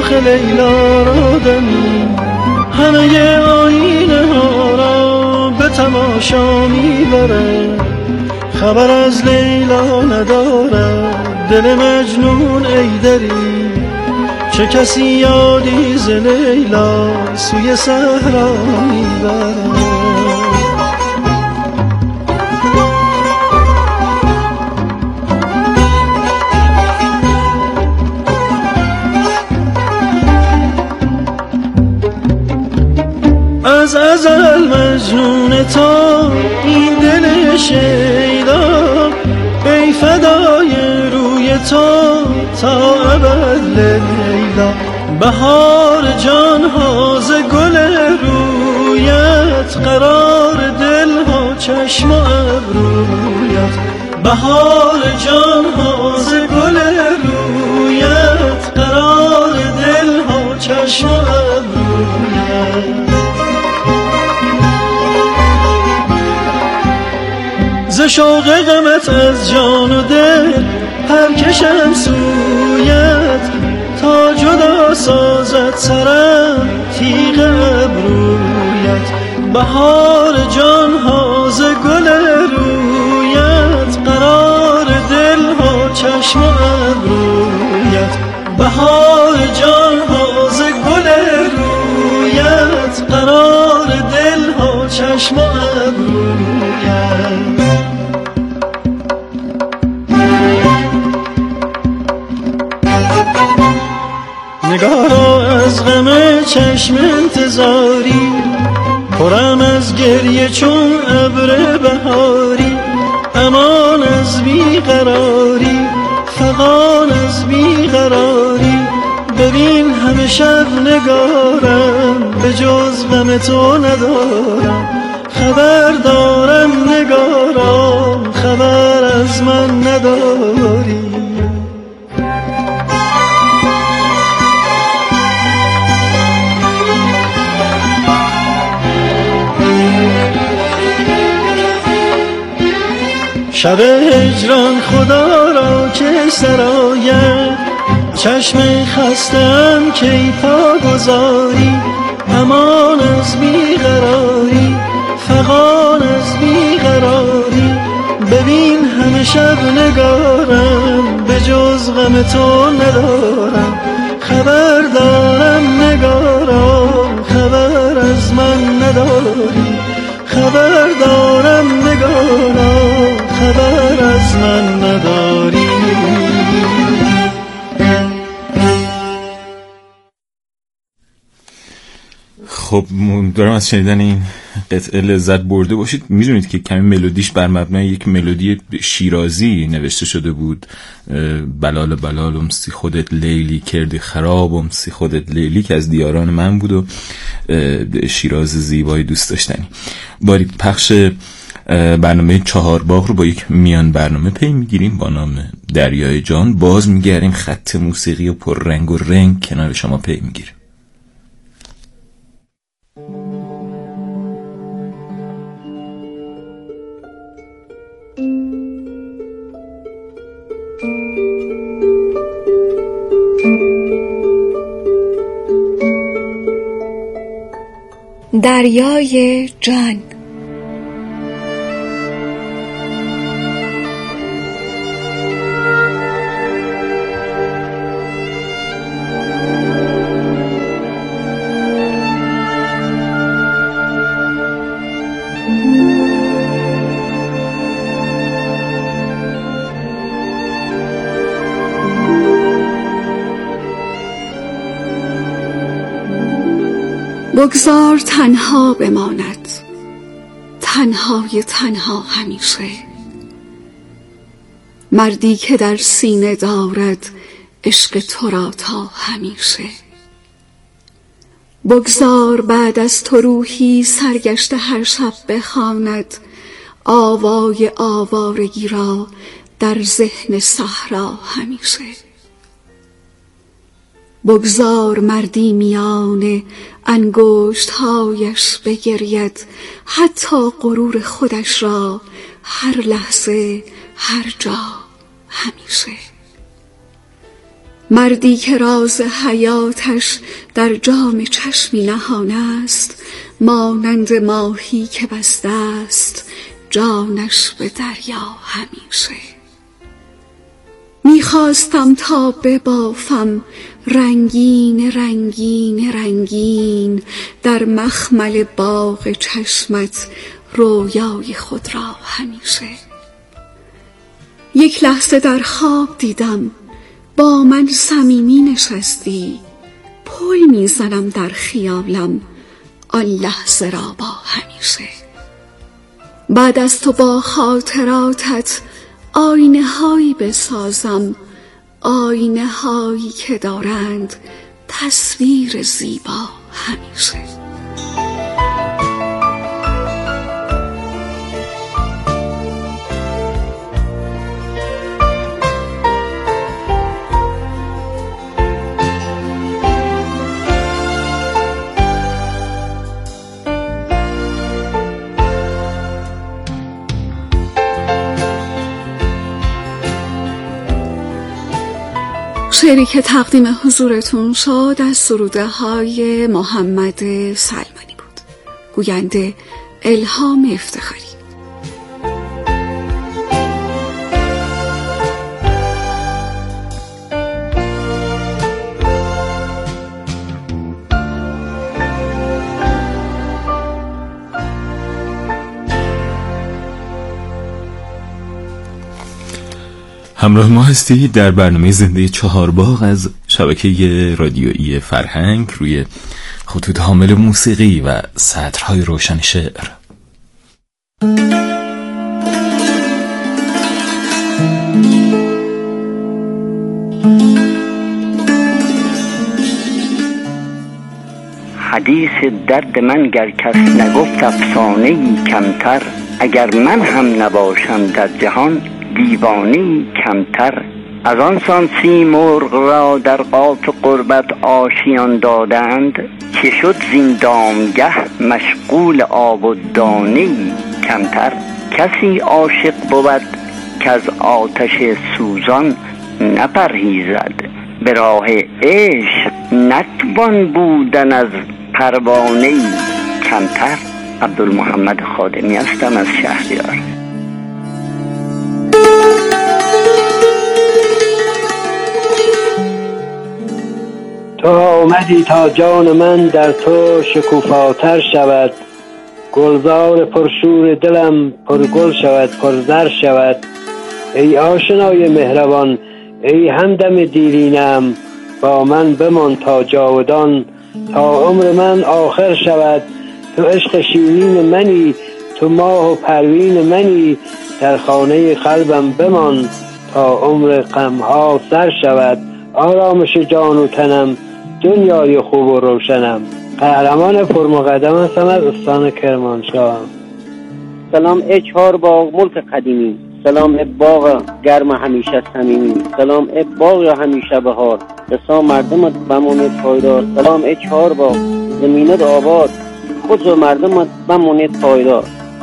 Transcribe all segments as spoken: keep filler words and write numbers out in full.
رخ لیلا را دمی، همه آینه ها را به تماشا میبرد، خبر از لیلا ندارد دل مجنون ای دری، چه کسی یادی ز لیلا سوی صحرا میبرد. از ازل مجنون تو این دل شیدا، ای فدای روی تو تا ابد لیلا، بهار جان ها ز گل رویت، قرار دل ها چشم و ابرویت، بهار جان ها ز گل رویت، قرار دل ها چشم و ابرویت. ز شوق غمت از جان و دل پر کشم سویت، تا جدا سازد سرم تیغ ابرویت، بهار جان ها ز گل رویت، قرار دل ها چشم و ابرویت، بهار جان ها ز گل رویت، قرار دل ها چشم و ابرویت. نگارا از غم چشم انتظاری، پرم از گریه چون ابر بهاری، امان از بیقراری، فغان از بیقراری، ببین همه شب نگارم به جز غم تو ندارم، خبر دارم نگارم خبر از من نداری. شب هجران خدا را که سراید، چشم خستم کی پا گذاری، امان از بیقراری، فغان از بیقراری، ببین همه شب نگارم به جز غم تو ندارم، خبر دارم نگارم خبر از من نداری، خبر دارم نگارم خبر از من نداری. خب دارم از شنیدن این قطعه لذت برده باشید. میدونید که کمی ملودیش بر مبنای یک ملودی شیرازی نوشته شده بود. بلال بلالم سی خودت لیلی کردی خرابم سی خودت لیلی، که از دیاران من بود و شیراز زیبای دوست داشتنی. باری پخش برنامه چهار باغ رو با یک میان برنامه پی میگیریم با نام دریای جان. باز میگردیم خط موسیقی و پر رنگ و رنگ کنار شما پی میگیریم. دریای جان. بگذار تنها بماند، تنهای تنها همیشه، مردی که در سینه دارد عشق تو را تا همیشه. بگذار بعد از تو روحی سرگشته هر شب بخواند آوای آوارگی را در ذهن صحرا همیشه. بگذار مردی میان انگشت‌هایش بگرید حتی غرور خودش را هر لحظه هر جا همیشه. مردی که راز حیاتش در جام چشمی نهان است، مانند ماهی که بسته است جانش به دریا همیشه. میخواستم تا ببافم رنگین رنگین رنگین، در مخمل باغ چشمت رویای خود را همیشه. یک لحظه در خواب دیدم با من صمیمی نشستی، پل میزنم در خیالم آن لحظه را با همیشه. بعد از تو با خاطراتت آینه هایی بسازم، آینه هایی که دارند تصویر زیبا همیشه. شعری که تقدیم حضورتون شد از سروده های محمد سلمانی بود. گوینده الهام افتخاری. همراه ما هستید در برنامه زنده چهارباغ از شبکه رادیویی فرهنگ روی خطوط حامل موسیقی و سطرهای روشن شعر. حدیث درد من گر کس نگفت افسانه‌ای کمتر، اگر من هم نباشم در جهان دیوانه‌ای کمتر. از آن سان سیمرغ را در قاف قربت آشیان دادند، که شد زین دامگه مشغول آب و دانه‌ای کمتر. کسی عاشق بود که از آتش سوزان نپرهیزد، به راه عشق نتوان بودن از پروانه‌ای کمتر. عبدالمحمد خادمی هستم از شهریار. تو آمدی تا جان من در تو شکوفاتر شود، گلزار پرشور دلم پرگل شود پرزر شود. ای آشنای مهربان، ای همدم دیرینم، با من بمان تا جاودان، تا عمر من آخر شود. تو عشق شیرین منی، تو ماه و پروین منی، در خانه قلبم بمان تا عمر غمها سر شود. آرامش جان و تنم دنیای خوب و روشنم. قهرمان پرمقدم هستم از استان کرمانشاه. سلام ای چهارباغ ملک قدیمی، سلام ای باغ گرم همیشه صمیمی، سلام ای باغ همیشه بهار، رسا مردمت بمونید پایدار. سلام ای چهارباغ زمینت آباد، خود و مردمت بمونید پایدار.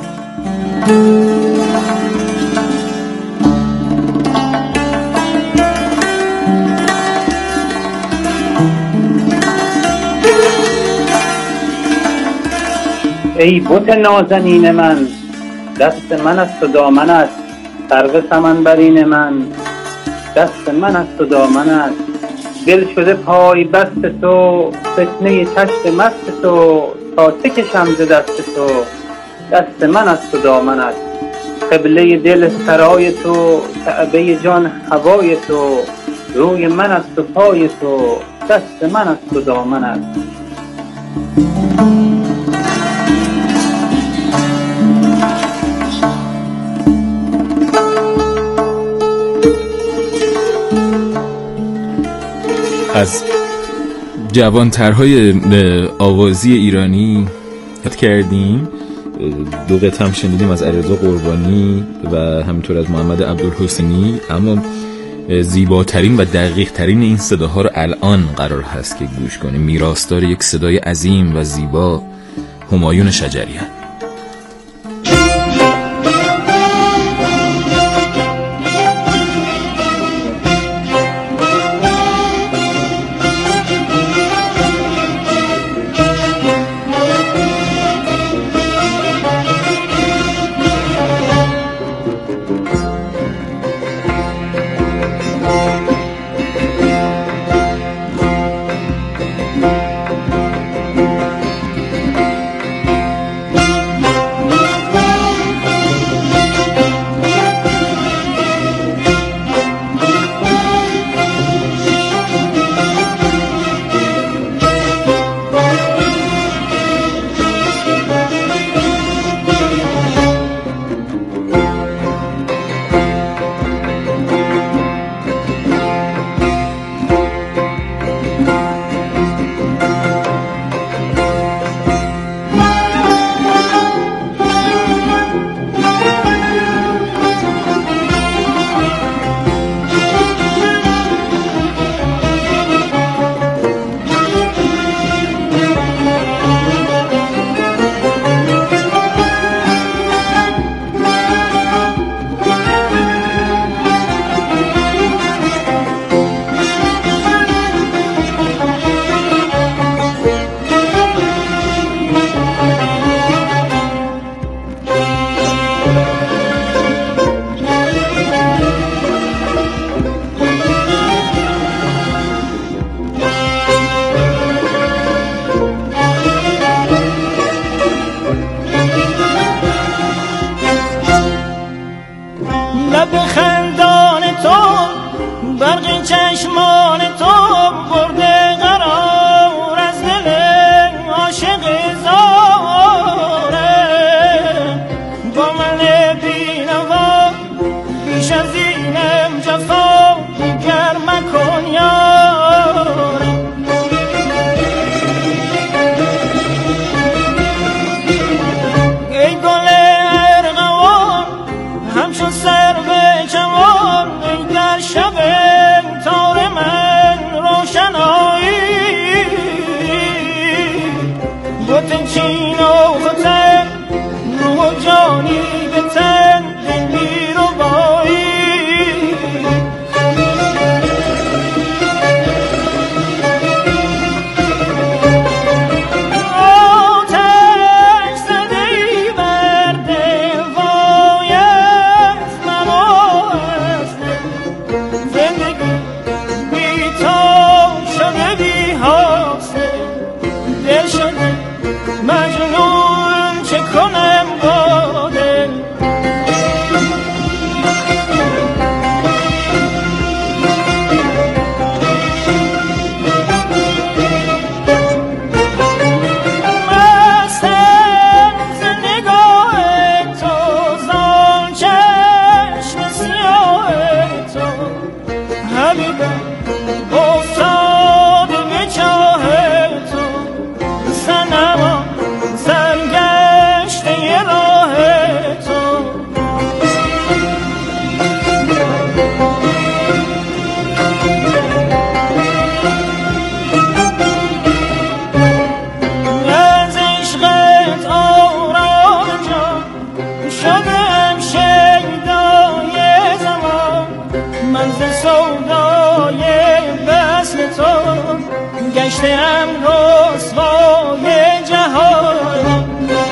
ای بت نازنین من، دست من است و دامنت، سرو سمنبرین من، دست من است و دامنت. دل شده پای بست تو، فتنه چشم مست تو، تا چه کشم ز دست تو، دست من است و دامنت. قبله دل سرای تو، کعبه جان هوای تو، روی من است و پای تو، دست من است و دامنت. از جوانترهای آوازی ایرانی یاد کردیم. دو قطعه هم شنیدیم از علیرضا قربانی و همینطور از محمد عبدالحسینی، اما زیباترین و دقیق ترین این صداها رو الان قرار هست که گوش کنیم. میراثدار یک صدای عظیم و زیبا، همایون شجریان. همچین آفتن روح و جانی به تن دل می رو بایی آتش زده ای بر دل وای از من و از دل زندگی بی تو شده بی حاصل دل شده مجنون چه کنم با دل مستم ز نگاه تو زان چشم سیاه تو حبیبم افتاده به چاه تو صنما سرگشته ی راه تو از عشقت آرام جان شدم شیدای زمان من ز سودای وصل تو گشتم رسوای جهان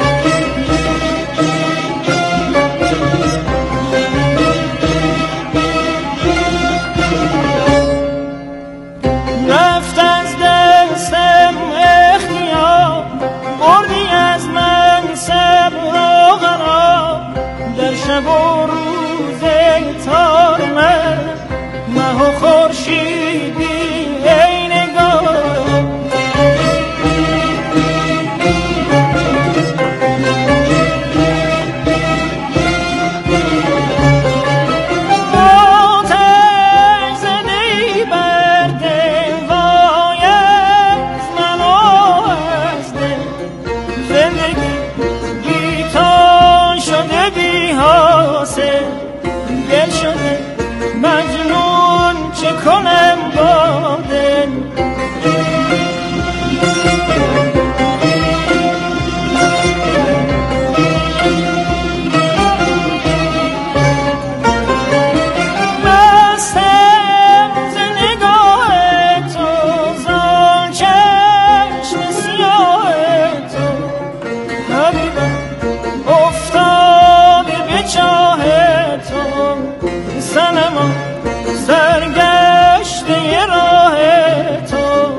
رفت از دستم اختیار بردی از من صبر و قرار در شب و روز تار من مه و خورشیدی ای نگار آتش زده ای بر دل وای از من و از دل زندگی بی تو شده بی حاصل دل شده مجنون چه کنم با دل مستم ز نگاه تو زان چشم سیاه تو حبیبم افتاده به چاه تو صنما سرگشته ی راه تو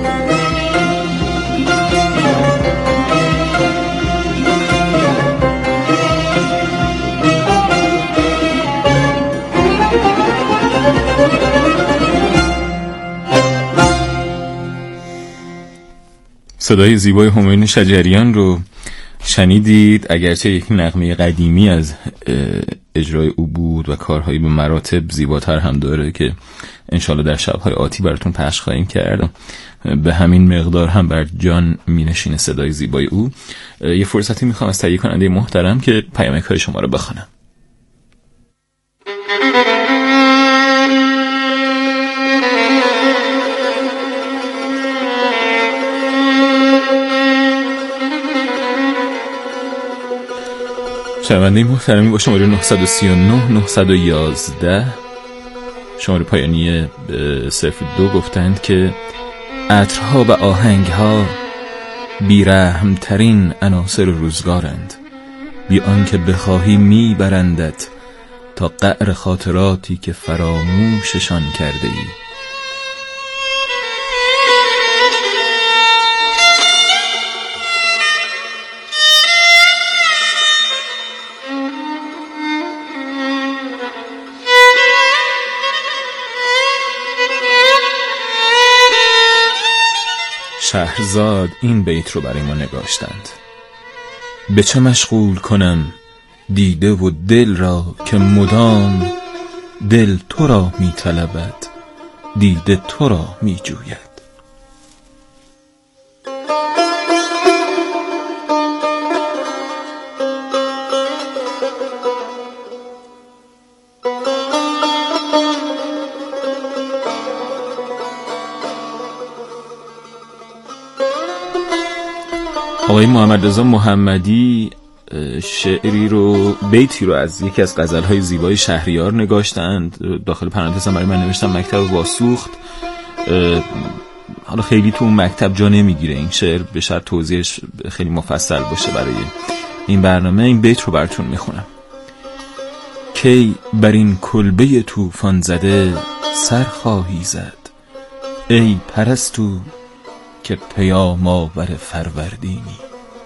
صدای زیبای همایون شجریان رو شنیدید. اگرچه یک نغمه قدیمی از اجرای او بود و کارهایی به مراتب زیباتر هم داره که انشالله در شبهای آتی براتون پخش خواهیم کرد، به همین مقدار هم بر جان می نشینه صدای زیبای او. یه فرصتی میخوام از تهیه کننده محترم که پیامک های شما رو بخونم. شنونده محترمی با شماره نه سه نه نه یک یک شماره پایانی صفر دو گفتند که عطرها و آهنگها بی‌رحم‌ترین عناصر روزگارند، بی آنکه بخواهی میبرندت تا قعر خاطراتی که فراموششان کرده ای. شهرزاد این بیت رو برای ما نگاشتند: به چه مشغول کنم دیده و دل را که مدام دل تو را می طلبد، دیده تو را می جوید. آقای محمد رضا محمدی شعری رو، بیتی رو از یکی از غزل‌های زیبای شهریار نگاشتند. داخل پرانتز هم برای من نوشتم مکتب واسوخت. حالا خیلی تو اون مکتب جا نمیگیره این شعر، به شرط توضیحش خیلی مفصل باشه برای این برنامه. این بیت رو براتون میخونم. کی بر این کلبه طوفان زده سر خواهی زد، ای پرستو که پیام آور فروردینی.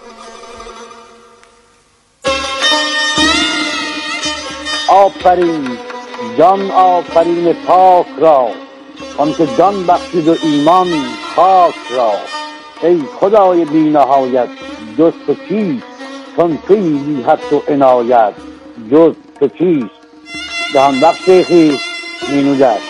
آفرین جان آفرین پاک را، آن که جان بخشید و ایمان خاک را. ای خدای بی نهایت جز تو کیست، چون تویی بی حد و عنایت جز تو کیست. دهان بخش شیخی مینودش.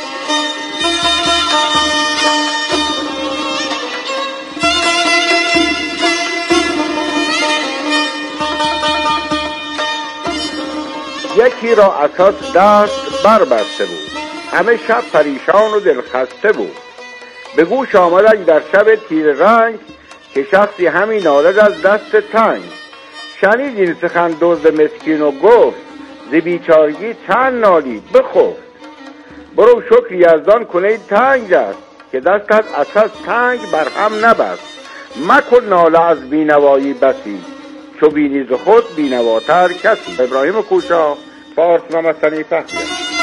یکی را اساس دست بربسته بود، همه شب پریشان و دلخسته بود. به گوش آمدن در شب تیر رنگ، که شخصی همین نالد از دست تنگ. شنید این سخن دزد مسکین و گفت، ز بیچارگی چند نالید بخفت. برو شکر یزدان کنید تنگ است، که دست از اساس تنگ بر هم نبست. مکن ناله از بینوایی بسی، چو بینی ز خود بینواتر کسی. ابراهیم کوشا، فارس نامستنی فخری.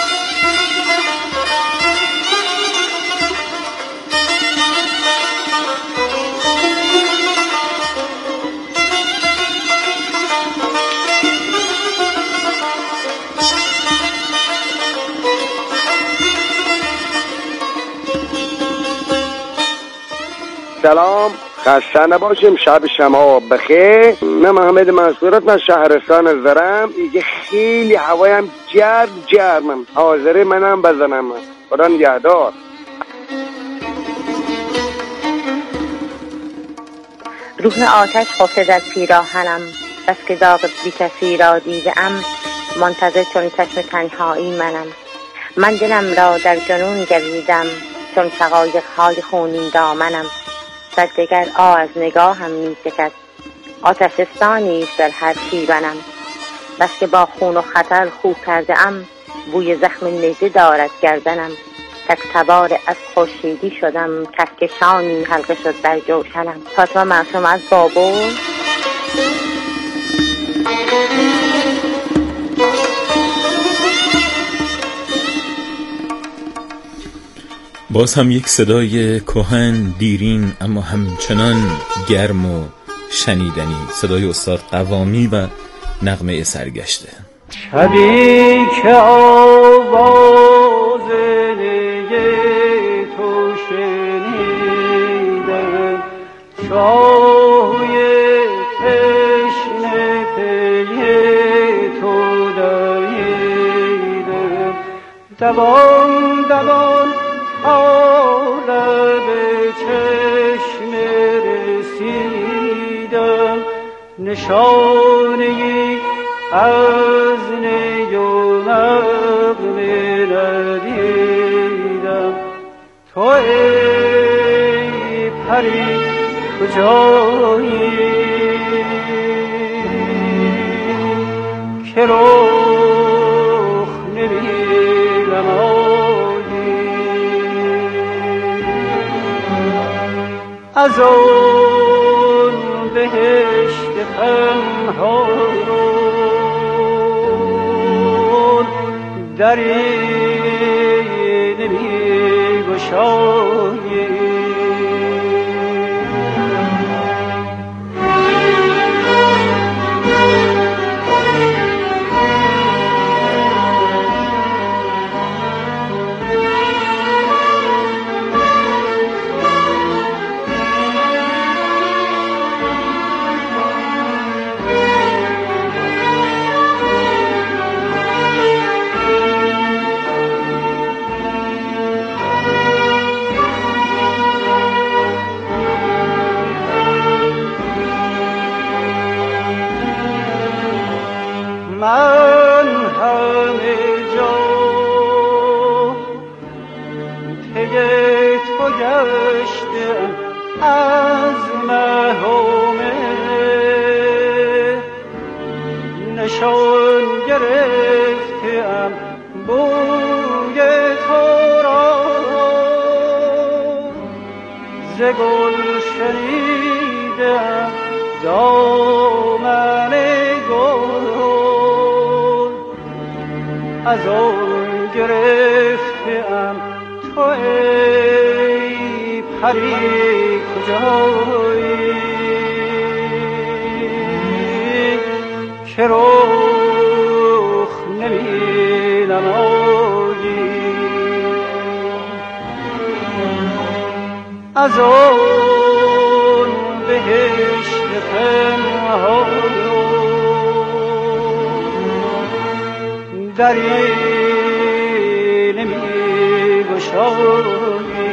سلام، خسته نباشیم، شب شما بخیر. من محمد منصورت، من شهرستان زرم. دیگه خیلی هوایم گرم گرمم، حاضره منم بزنم. خدا نگهدار. روح آتش خفته در پیراهنم، بس که داغ بی کسی را دیدم. منتظر چون چشم تنهایی منم. من دلم را در جنون گریدم، چون شقایق های خونین دامنم. در دگر آه از نگاهم می چکد، آتشستانی است در هر شیونم. بس که با خون و خطر خو کرده ام، بوی زخم نیزه دارد گردنم. تک تبار از خورشیدی شدم، کهکشانی حلقه شد در جوشنم. فاطمه معصوم از بابل. باز هم یک صدای کهن دیرین اما همچنان گرم و شنیدنی، صدای استاد قوامی و نغمه سرگشته. شبی که آواز نی تو شنیدم، چاهوی تشنه پی تو دریدم. دوان دوان آره به چشم رسیدم، نشانه‌ای از نی و نغمه ندیدم. تو ای پری کجایی که رخ نمی‌نمایی؟ از اون بهشت پنهان دری نمی‌گشایی. من همه جا پی تو گشتم، از مه و مه گرفتم بوی تو را ز گل شنیدم دامن گل از آن گرفتم تو ای پری کجایی که رخ نمی نمایی از آن بهشت پنهان دری نمی گشایی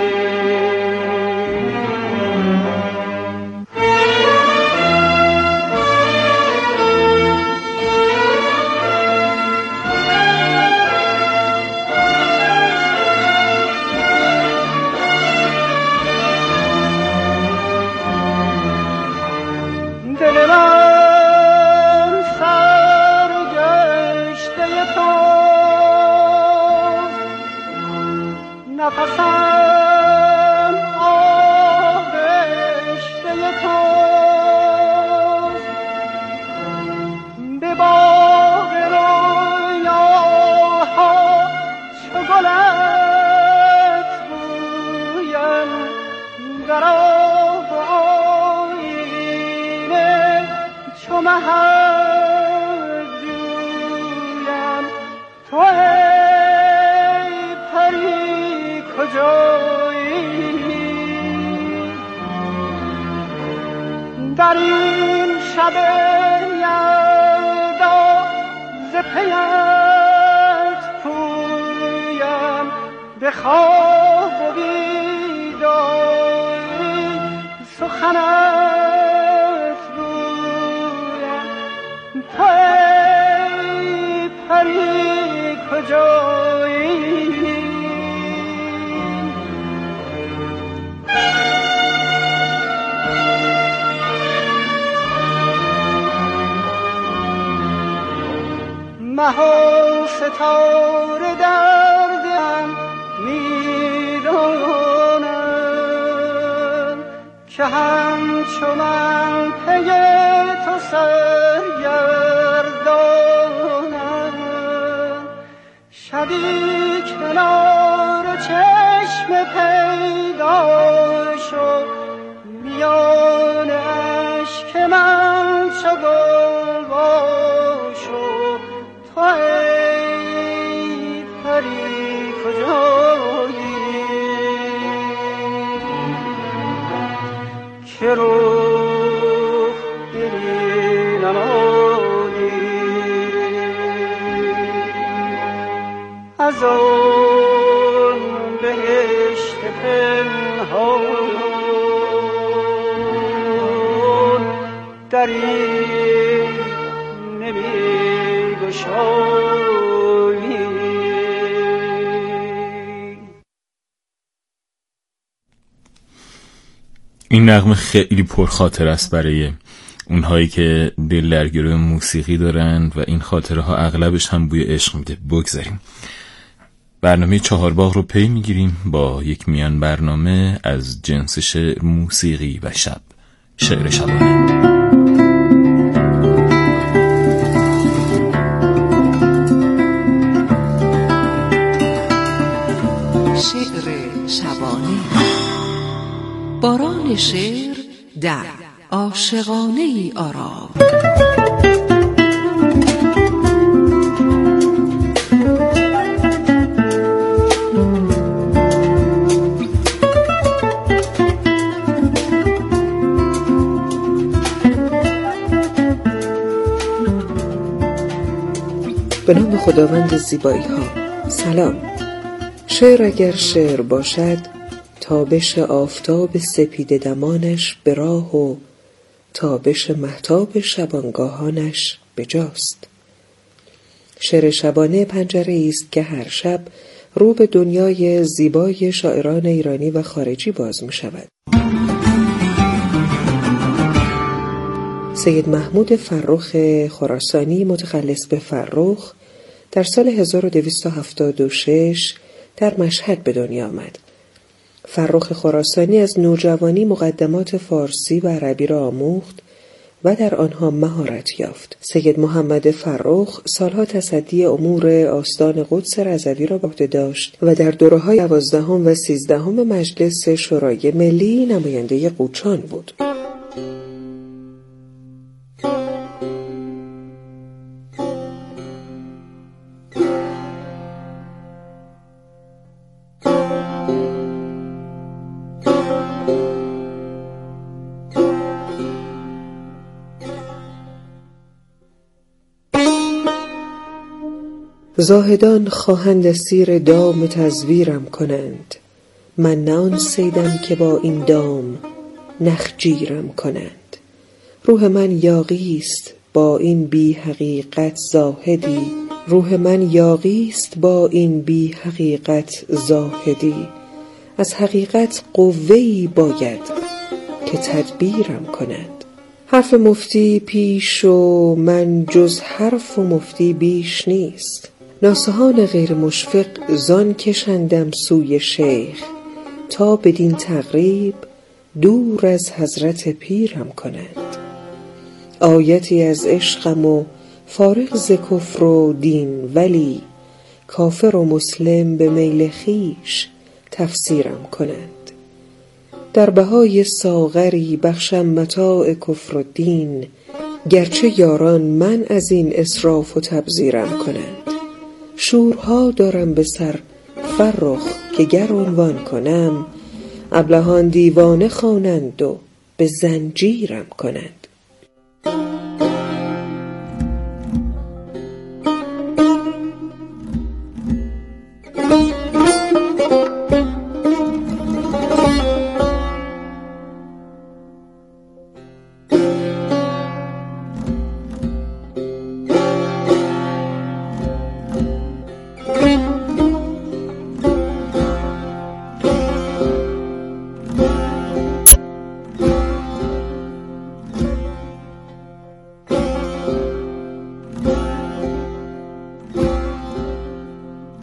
نفسم آغشته توست به باغ رویاها چو گلت بویم در آب آیینه چو مهد جویم تو در این شب یلدا ز پیت پویم به خواب و بیداری سخنت گویم تو ای پری کجایی ماه ستاره دردم میدانم که همچو من پی تو سرگردانم شبی کنار چشم پیدا شو میان اشک من چو گل باشو تو ای پری کجایی که رخ دلی نمایی از آن بهشت پنهان دری نمی گشایی. این نغمه خیلی پرخاطر است برای اونهایی که دل درگیره موسیقی دارن و این خاطره ها اغلبش هم بوی عشق میده. بگذاریم برنامه چهارباغ رو پی میگیریم با یک میان برنامه از جنس شعر، موسیقی و شب، شعر شبانه. شعر شبانه، باران شعر در عاشقانه ای آرام. به نام خداوند زیبایی ها. سلام. شعر اگر شعر باشد، تابش آفتاب سپید دمانش به راه و تابش مهتاب شبانگاهانش به جاست. شعر شبانه پنجره است که هر شب رو به دنیای زیبای شاعران ایرانی و خارجی باز می شود. سید محمود فرخ خراسانی متخلص به فرخ در سال هزار و دویست و هفتاد و شش در مشهد به دنیا آمد. فرخ خراسانی از نوجوانی مقدمات فارسی و عربی را آموخت و در آنها مهارت یافت. سید محمد فرخ سالها تصدی امور آستان قدس رضوی را به عهده داشت و در دوره‌های دوازدهم و سیزدهم مجلس شورای ملی نماینده قوچان بود. زاهدان خواهند سیر دام تزویرم کنند، من نه آن صیدم که با این دام نخجیرم کنند. روح من یاغیست با این بی حقیقت زاهدی، روح من یاغیست با این بی حقیقت زاهدی. از حقیقت قوه‌ای باید که تدبیرم کند. حرف مفتی پیش و من جز حرف و مفتی بیش نیست. ناصحان غیر مشفق زان کشندم سوی شیخ، تا بدین تقریب دور از حضرت پیرم کنند. آیتی از عشقم و فارغ ز کفر و دین، ولی کافر و مسلم به میل خویش تفسیرم کنند. در بهای ساغری بخشم متاع کفر و دین، گرچه یاران من از این اسراف و تبذیرم کنند. شورها دارم به سر فرخ که گر عنوان کنم، ابلهان دیوانه خوانند و به زنجیرم کنند.